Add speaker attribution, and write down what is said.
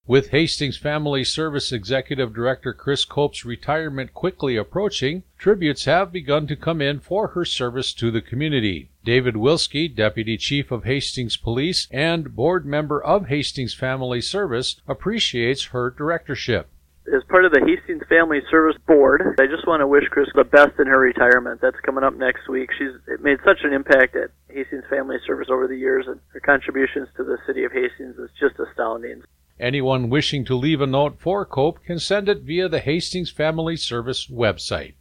Speaker 1: With Hastings Family Service Executive Director Chris Cope's retirement quickly approaching, tributes have begun to come in for her service to the community. David Wilski, Deputy Chief of Hastings Police and board member of Hastings Family Service, appreciates her directorship.
Speaker 2: As part of the Hastings Family Service Board, I just want to wish Chris the best in her retirement. That's coming up next week. She's made such an impact at Hastings Family Service over the years, and her contributions to the city of Hastings is just astounding.
Speaker 1: Anyone wishing to leave a note for Cope can send it via the Hastings Family Service website.